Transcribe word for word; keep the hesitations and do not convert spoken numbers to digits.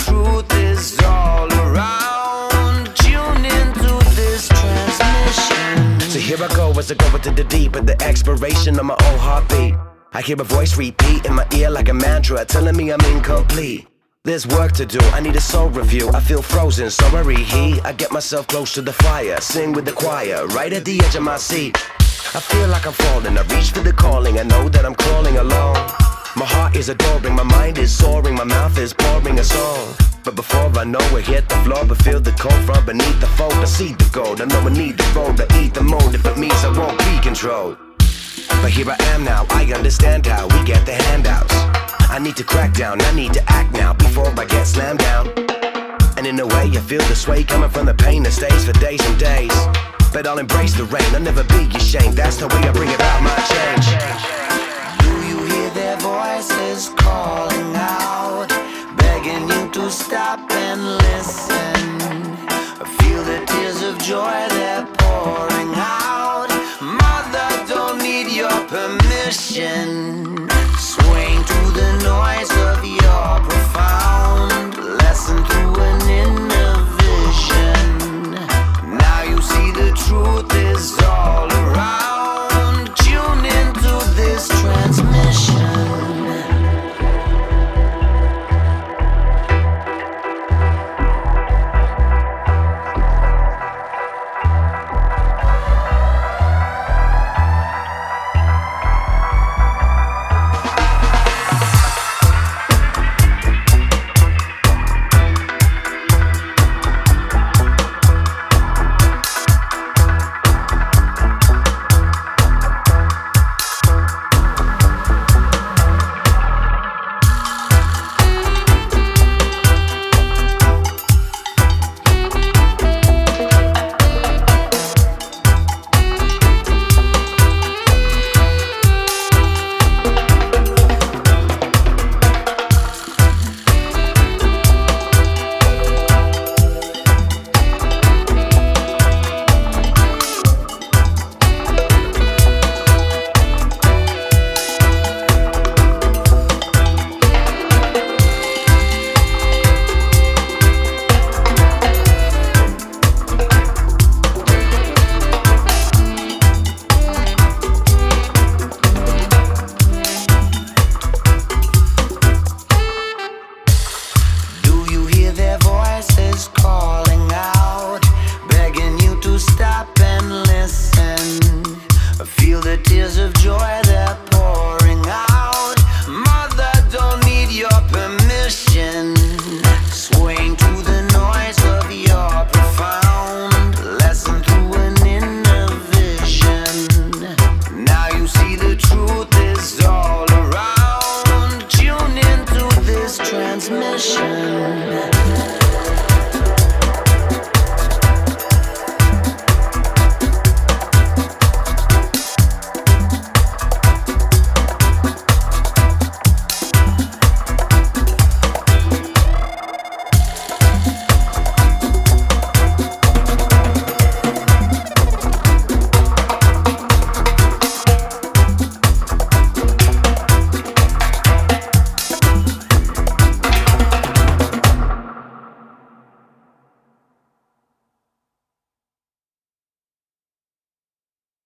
truth is all around. Tune into this transmission. So here I go as I go into the deep at the expiration of my own heartbeat. I hear a voice repeat in my ear like a mantra, telling me I'm incomplete. There's work to do, I need a soul review. I feel frozen, so I reheat. I get myself close to the fire, sing with the choir, right at the edge of my seat. I feel like I'm falling, I reach for the calling, I know that I'm crawling along. My heart is adoring, my mind is soaring, my mouth is pouring a song. But before I know it, hit the floor, but feel the cold from beneath the fold. I see the gold, I know I need the road to eat the mold. If it means I won't be controlled. But here I am now, I understand how we get the handouts. I need to crack down, I need to act now before I get slammed down. And in a way I feel the sway coming from the pain that stays for days and days. But I'll embrace the rain, I'll never be ashamed. That's the way I bring about my change. Do you hear their voices calling out, begging you to stop and listen? Feel the tears of joy they're pouring out. Mother, don't need your permission. Swaying to the noise of your profound lesson through an inner vision. Now you see the truth is all around. Tune into this transmission. Calling out, begging you to stop and listen. Feel the tears of joy